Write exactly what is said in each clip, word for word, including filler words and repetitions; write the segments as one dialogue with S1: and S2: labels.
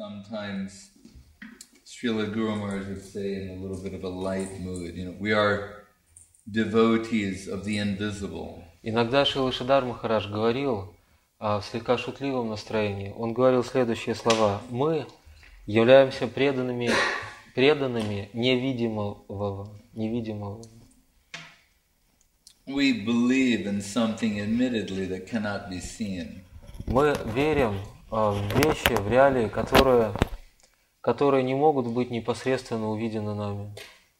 S1: Sometimes Srila Guru Maharaj would say in a little bit of a light mood, you know, we are devotees of the invisible.
S2: Иногда Шрила Шридар Махарадж говорил а, в слегка шутливом настроении. Он говорил следующие слова: мы являемся преданными, преданными невидимого, невидимого.
S1: We believe in something admittedly that cannot be seen.
S2: Мы верим а, в вещи, в реалии, которые, которые не могут быть непосредственно увидены нами.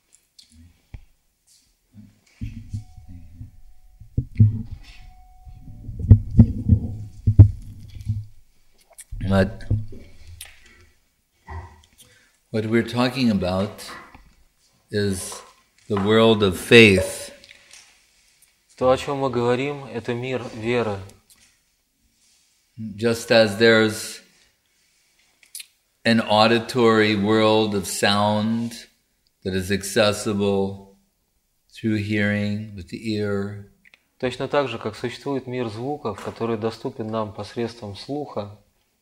S1: But what we're talking about is the world of faith.
S2: То, о чем мы говорим, это мир веры.
S1: Just as there's an auditory world of sound that is accessible through hearing with the ear.
S2: Точно так же, как существует мир звуков, который доступен нам посредством слуха.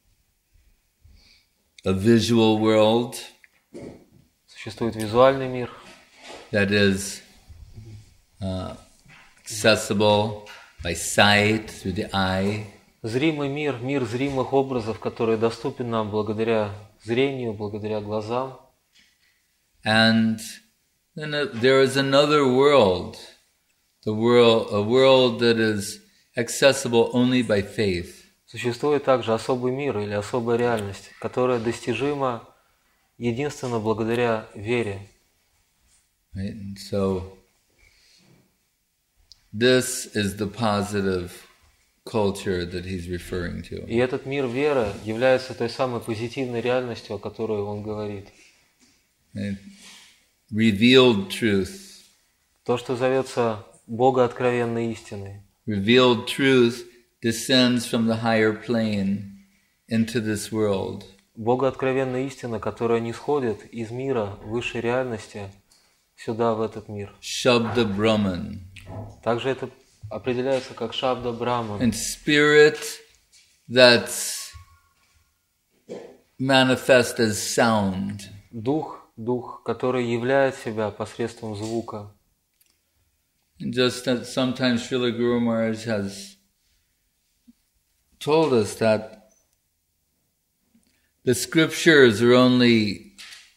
S1: A visual world.
S2: Существует визуальный мир.
S1: That is uh, accessible by sight through the eye.
S2: Зримый мир, мир зримых образов, который доступен нам благодаря зрению, благодаря глазам.
S1: And then there is another world, the world, a world that is accessible only by faith.
S2: Существует также особый мир или особая реальность, которая достижима единственно благодаря вере.
S1: Right? And so this is the positive culture that he's referring to.
S2: И этот мир веры является той самой позитивной реальностью, о которой он говорит.
S1: Right? Revealed truth.
S2: То, что зовется богооткровенной истиной.
S1: Revealed truth descends from the higher plane into this world.
S2: Богооткровенная истина, которая нисходит из мира высшей реальности сюда, в этот мир.
S1: Shabda Brahman.
S2: Также это определяется как Шабда Брахман.
S1: And spirit that's manifest as sound.
S2: Дух, дух, который являет себя посредством звука.
S1: And just that sometimes Srila Guru Maharaj has told us that the scriptures are only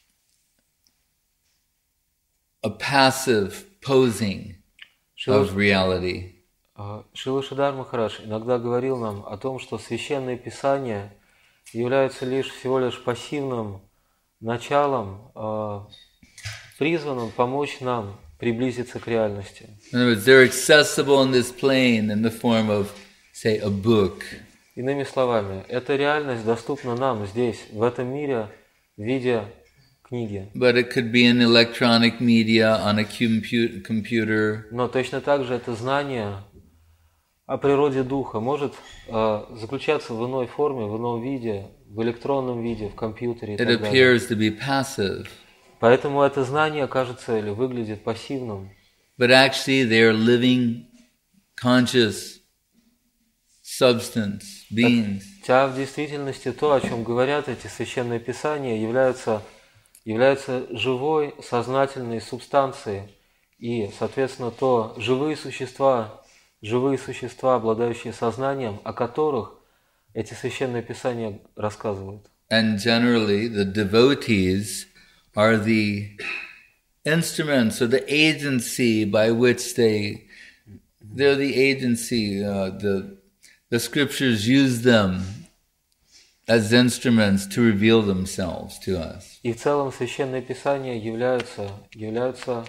S1: a passive posing of reality.
S2: Шрила Шридар Махарадж иногда говорил нам о том, что священные писания являются лишь всего лишь пассивным началом, призванным помочь нам приблизиться к реальности.
S1: In other words, they're accessible in this plane in the form of, say, a book.
S2: Иными словами, эта реальность доступна нам здесь, в этом мире, в виде книги.
S1: But it could be in electronic media, on a compu- computer.
S2: Но точно так же это знание о природе духа может э, заключаться в иной форме, в ином виде, в электронном виде, в компьютере и
S1: It
S2: так далее.
S1: appears to be passive.
S2: Поэтому это знание кажется или выглядит пассивным.
S1: But actually they are living, conscious substance, beings.
S2: Хотя в действительности то, о чем говорят эти священные писания, являются, являются живой, сознательной субстанцией. И, соответственно, то живые существа, живые существа, обладающие сознанием, о которых эти священные писания рассказывают.
S1: And generally the devotees are the instruments or the agency by which they, they're the agency, uh, the The scriptures use them as instruments to reveal themselves to us.
S2: И в целом священные писания являются, являются,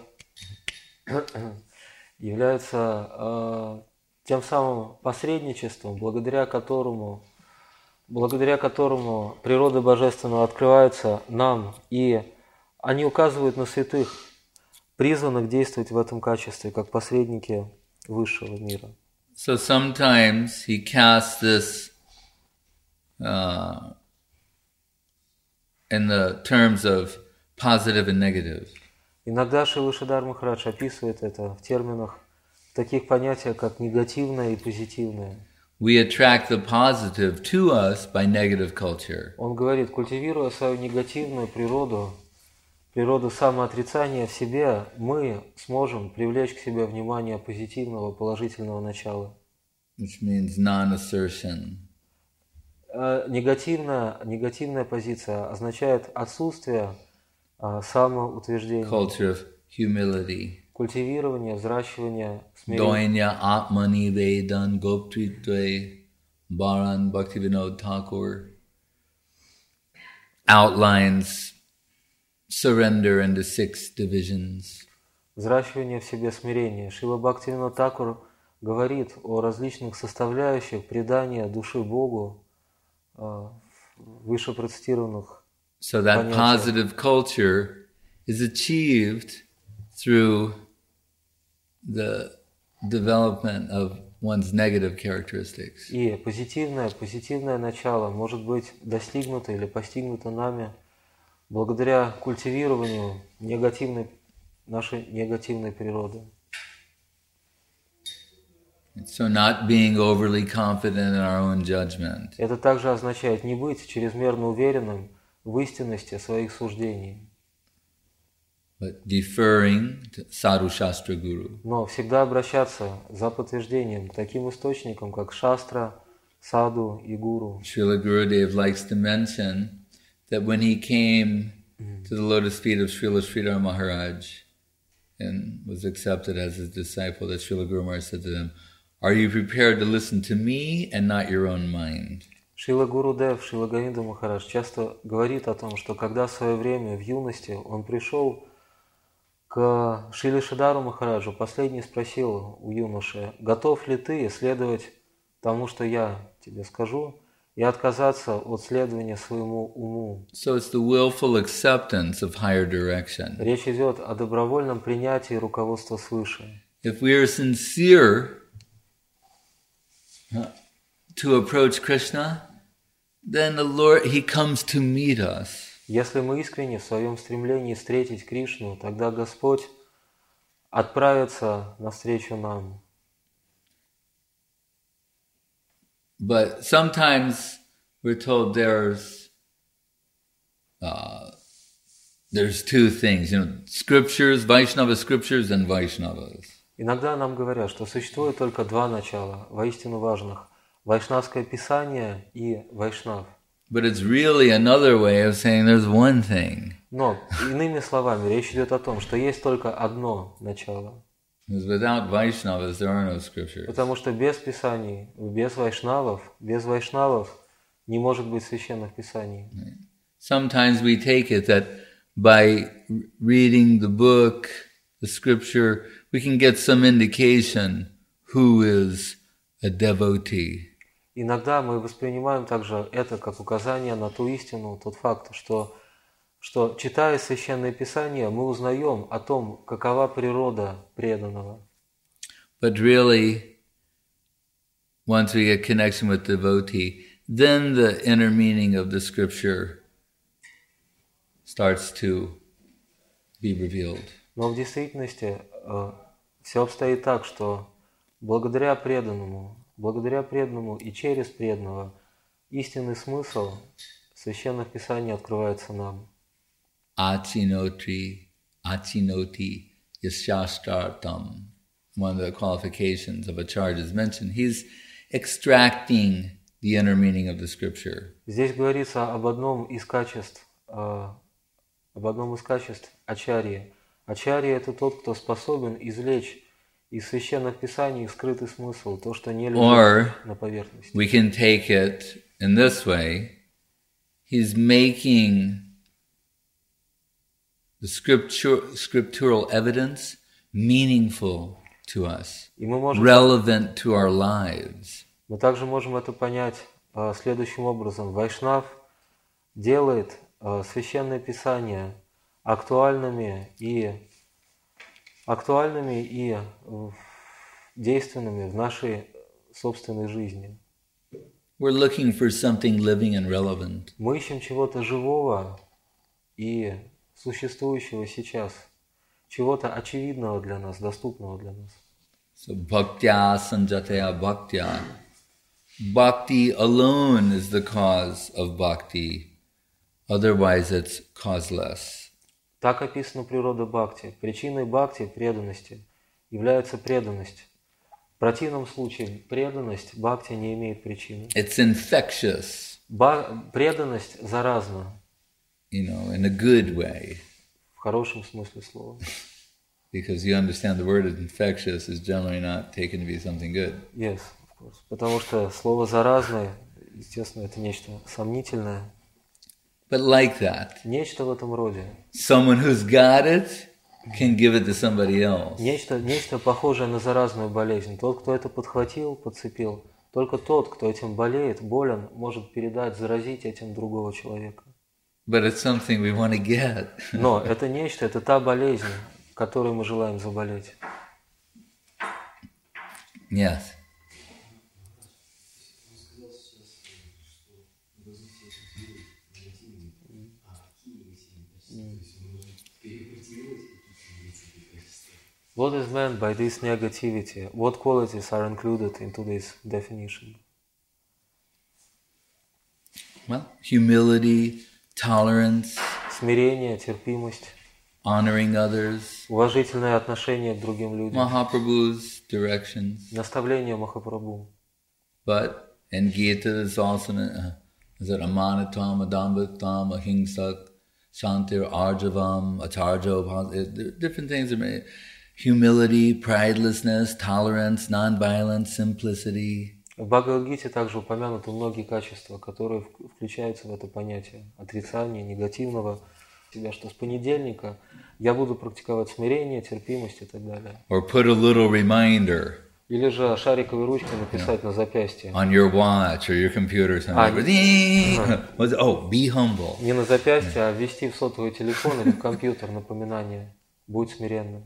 S2: являются э, тем самым посредничеством, благодаря которому, благодаря которому природа божественного открывается нам, и они указывают на святых, призванных действовать в этом качестве, как посредники высшего мира.
S1: So sometimes he casts this uh, in the terms of positive and negative.
S2: Иногда Шрила Шридар Махарадж описывает это в терминах таких понятий, как негативное и позитивное.
S1: we attract the positive to us by negative culture.
S2: Он говорит, культивируя свою негативную природу, природу самоотрицания в себе, мы сможем привлечь к себе внимание позитивного, положительного начала.
S1: Which means non-assertion.
S2: Э, негативная, негативная позиция означает отсутствие э, самоутверждения,
S1: Culture of humility.
S2: культивирование, взращивание смирения.
S1: Doinya Atmani Vedan Goptritve Bharan Bhaktivinoda Thakur outlines surrender into six divisions.
S2: Взращивание в себе смирения. Шрила Бхактивинода Тхакур говорит о различных составляющих предания души Богу, э, выше процитированных.
S1: So that positive culture is achieved through the development of one's negative characteristics.
S2: И позитивное, позитивное начало может быть достигнуто или постигнуто нами благодаря культивированию негативной, нашей негативной природы.
S1: So not being overly confident in our own judgment.
S2: Это также означает не быть чрезмерно уверенным в истинности своих суждений,
S1: But deferring to Sadhu Shastra Guru.
S2: но всегда обращаться за подтверждением к таким источникам, как Шастра, Саду и Гуру.
S1: Srila Gurudev likes to mention that when he came to the lotus feet of Srila Sridhar Maharaj and was accepted as his disciple, that Srila Guru Maharaj said to them, "Are you prepared to listen to me and not your own mind?"
S2: Шрила Гурудев, Шрила Говинда Махарадж часто говорит о том, что когда в свое время в юности он пришел к Шриле Шридару Махараджу, последний спросил у юноши: готов ли ты следовать тому, что я тебе скажу, и отказаться от следования своему уму?
S1: So it's the willful acceptance of higher direction.
S2: Речь идет о добровольном принятии руководства свыше.
S1: If we are sincere to approach Krishna, then the Lord, He comes to meet us.
S2: Если мы искренне в своем стремлении встретить Кришну, тогда Господь отправится навстречу нам.
S1: But sometimes we're told there's uh, there's two things, you know, scriptures, Vaishnava scriptures and Vaishnavas.
S2: Иногда нам говорят, что существует только два начала, воистину важных: Вайшнавское писание и Вайшнав.
S1: But it's really another way of saying there's one thing.
S2: Но, иными словами, речь идет о том, что есть только одно начало.
S1: Because without Vaishnavas, there are no scriptures.
S2: Потому что без писаний, без вайшнавов, без вайшнавов не может быть священных писаний.
S1: Sometimes we take it that by reading the book, the scripture, we can get some indication who is a devotee.
S2: Иногда мы воспринимаем также это как указание на ту истину, тот факт, что, что читая Священное Писание, мы узнаем о том, какова природа преданного.
S1: But really, once we get connection with devotee, then the inner meaning of the scripture starts to be revealed.
S2: Но в действительности э, все обстоит так, что благодаря преданному, благодаря преданному и через преданного истинный смысл Священных Писаний открывается нам.
S1: Achinoti, achinoti yashastartam. One of the qualifications of Acharya is mentioned. He's extracting the inner meaning of the scripture.
S2: Здесь говорится об одном из качеств, э, об одном из качеств Ачарьи. Ачарья – это тот, кто способен извлечь из Священных Писаний скрытый смысл, то, что не лежит на поверхности.
S1: We can take it in this way. He's making the scripture, scriptural evidence meaningful to us,
S2: И мы можем,
S1: relevant to our lives.
S2: мы также можем это понять э, следующим образом. Вайшнав делает э, Священное Писание актуальными и актуальными и действенными в нашей собственной жизни.
S1: We're looking for something living and relevant.
S2: Мы ищем чего-то живого и существующего сейчас, чего-то очевидного для нас, доступного для нас.
S1: So bhaktya sanjataya bhaktya bhakti alone is the cause of bhakti. Otherwise, it's causeless.
S2: Так описана природа бхакти. Причиной бхакти, преданности, является преданность. В противном случае преданность бхакти не имеет причины.
S1: It's infectious.
S2: Ба- преданность заразна.
S1: You know, in a good way.
S2: В хорошем смысле слова.
S1: Because you understand the word infectious is generally not taken to be something good.
S2: Yes, of course. Потому что слово заразное, естественно, это нечто сомнительное.
S1: But like that.
S2: Нечто в этом роде.
S1: Someone who's got it can give it to somebody else.
S2: Нечто, нечто похожее на заразную болезнь. Тот, кто это подхватил, подцепил, только тот, кто этим болеет, болен, может передать, заразить этим другого человека.
S1: But it's something we want to get.
S2: Но это нечто, это та болезнь, которой мы желаем заболеть.
S1: Yes.
S2: What is meant by this negativity? What qualities are included into this definition?
S1: Well, humility, tolerance,
S2: Смирение, терпимость,
S1: honoring others,
S2: уважительное отношение к другим людям,
S1: Mahaprabhu's directions.
S2: наставление Махапрабху.
S1: But in Gita there's also uh, is it amanatam, adambatam, ahimsak, shantir, arjavam, atarjo, different things. Humility, pridelessness, tolerance, non-violence, simplicity.
S2: В Бхагавад-гите также упомянуты многие качества, которые включаются в это понятие отрицания, негативного себя, что с понедельника я буду практиковать смирение, терпимость и так далее.
S1: Or put a little reminder.
S2: Или же шариковой ручкой написать yeah. на запястье.
S1: On your watch or your computer or something. Ah. Oh, be humble.
S2: Не на запястье, а ввести в сотовый телефон или в компьютер напоминание. Будь смиренным.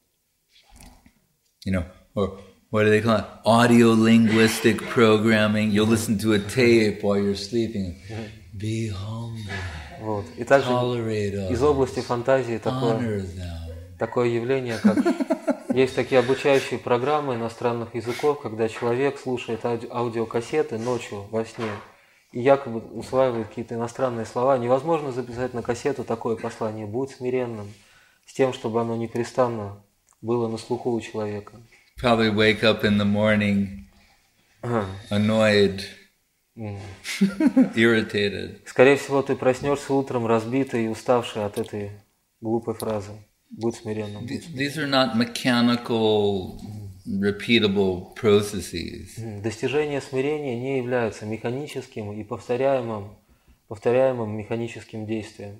S1: You know, or what do they call it? Audio linguistic programming. You'll listen to a tape while you're sleeping. Be humble.
S2: Вот. И также из области фантазии такое, такое явление, как есть такие обучающие программы иностранных языков, когда человек слушает ауди- аудиокассеты ночью во сне и якобы усваивает какие-то иностранные слова. Невозможно записать на кассету такое послание: будь смиренным, с тем, чтобы оно непрестанно было на слуху у человека.
S1: Probably wake up in the morning annoyed, mm. irritated.
S2: Скорее всего, ты проснешься утром разбитый и уставший от этой глупой фразы. Будь смиренным. Будь смиренным.
S1: These are not mechanical, repeatable processes.
S2: Достижение смирения не является механическим и повторяемым, повторяемым механическим действием.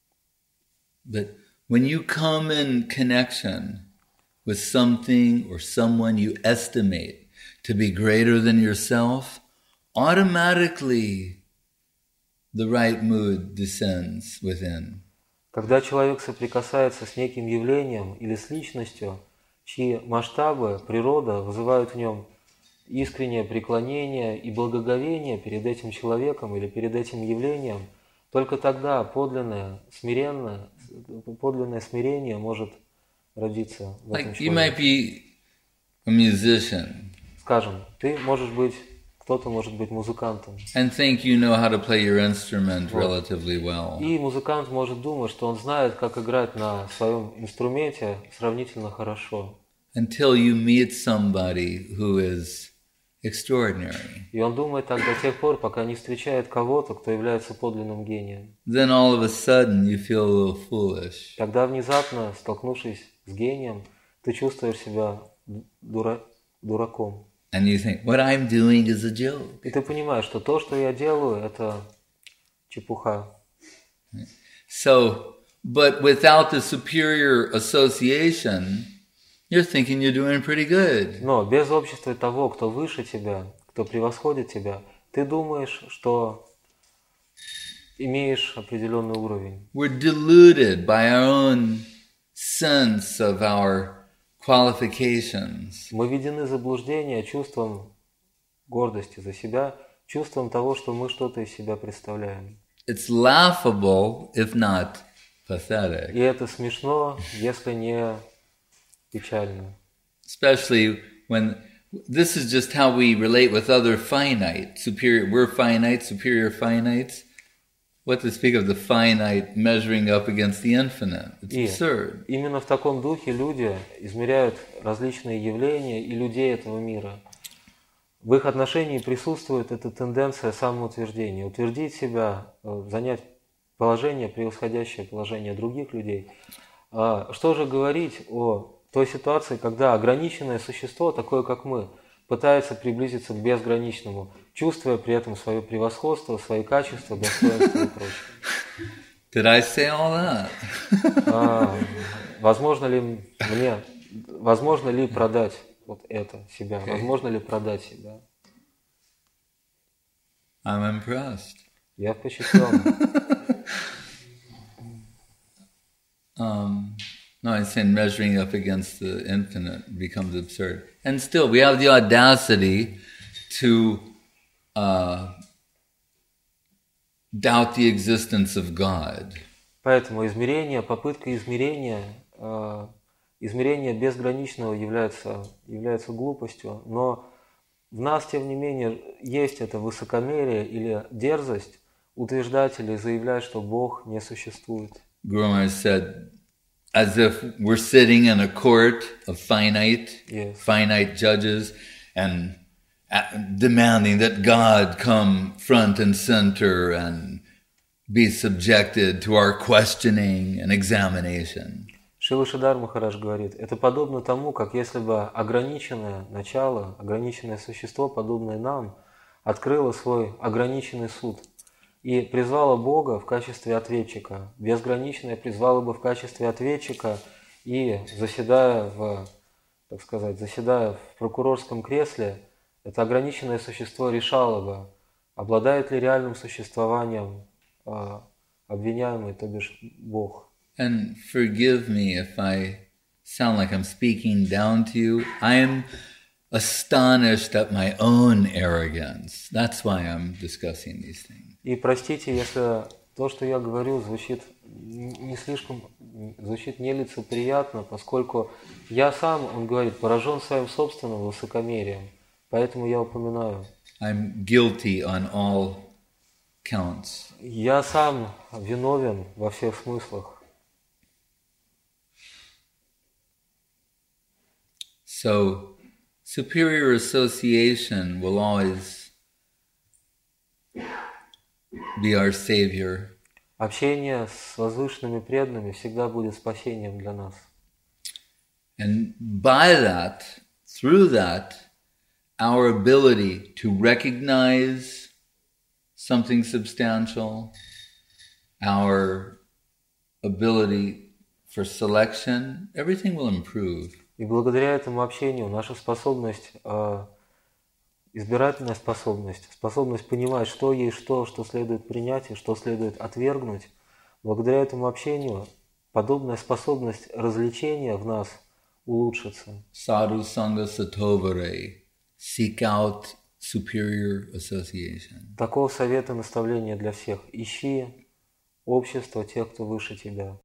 S1: But when you come in connection with something or someone you estimate to be greater than yourself, automatically the right mood descends within.
S2: Когда человек соприкасается с неким явлением или с личностью, чьи масштабы, природа вызывают в нем искреннее преклонение и благоговение перед этим человеком или перед этим явлением, только тогда подлинное, смиренное, подлинное смирение может родиться в этом
S1: человеке. You might be a musician.
S2: Скажем, ты можешь быть, кто-то может быть музыкантом.
S1: And think you know how to play your instrument relatively well.
S2: И музыкант может думать, что он знает, как играть на своем инструменте сравнительно хорошо.
S1: Until you meet somebody who is extraordinary.
S2: И он думает так до тех пор, пока не встречает кого-то, кто является подлинным гением.
S1: Then all of a sudden you feel a little foolish.
S2: Тогда внезапно, столкнувшись с гением, ты чувствуешь себя дура... дураком.
S1: And you think, what I'm doing is a joke.
S2: И ты понимаешь, что то, что я делаю, это чепуха.
S1: So, but without the superior association, you're thinking you're doing pretty good.
S2: Но без общества того, кто выше тебя, кто превосходит тебя, ты думаешь, что имеешь определенный уровень.
S1: We're deluded by our own sense of our qualifications.
S2: Мы введены в заблуждение чувством гордости за себя, чувством того, что мы что-то из себя представляем.
S1: It's laughable, if not pathetic.
S2: И это смешно, если не печально.
S1: Especially when This is just how we relate with other finite. Superior, we're finite, superior finites. What to speak of the finite measuring up against the infinite? It's
S2: И
S1: absurd.
S2: именно в таком духе люди измеряют различные явления и людей этого мира. В их отношении присутствует эта тенденция самоутверждения, утвердить себя, занять положение, превосходящее положение других людей. А что же говорить о той ситуации, когда ограниченное существо, такое как мы, пытается приблизиться к безграничному, чувствуя при этом свое превосходство, свои качества, достоинства и прочее.
S1: Did I say all that?
S2: А, возможно ли мне, возможно ли продать вот это себя?
S1: Okay.
S2: Возможно ли продать себя?
S1: I'm impressed.
S2: Я впечатлен.
S1: Um, no, I'm saying measuring up against the infinite becomes absurd. And still, we have the audacity to uh, doubt the existence of God.
S2: Поэтому измерение, попытка измерения, э, измерение безграничного является, является глупостью, но в нас, тем не менее, есть это высокомерие или дерзость утверждать или заявлять, что Бог не существует.
S1: Guru Maharaj said, as if we're sitting in a court of finite,
S2: Yes.
S1: finite judges and demanding that God come front and center and be subjected to our questioning and examination.
S2: Шрила Шридар Махарадж говорит, это подобно тому, как если бы ограниченное начало, ограниченное существо, подобное нам, открыло свой ограниченный суд и призвало Бога в качестве ответчика. Безграничное призвало бы в качестве ответчика и, заседая в, так сказать, заседая в прокурорском кресле, это ограниченное существо решало бы, обладает ли реальным существованием э, обвиняемый, то бишь Бог.
S1: And forgive me if I sound like I'm speaking down to you. I am astonished at my own arrogance. That's why I'm discussing these things.
S2: И простите, если то, что я говорю, звучит не слишком, звучит нелицеприятно, поскольку я сам, он говорит, поражен своим собственным высокомерием, поэтому я упоминаю.
S1: I'm guilty on all counts.
S2: Я сам виновен во всех смыслах.
S1: So, superior association will always be our savior.
S2: Общение с возвышенными преданными всегда будет спасением для нас.
S1: And by that, through that, our ability to recognize something substantial, our ability for selection, everything will improve.
S2: И благодаря этому общению наша способность, э, избирательная способность, способность понимать, что есть что, что следует принять и что следует отвергнуть, благодаря этому общению подобная способность развлечения в нас улучшится.
S1: Sadhu Sangha Satovare, seek out superior association.
S2: Таков совет и наставление для всех. Ищи общество тех, кто выше тебя.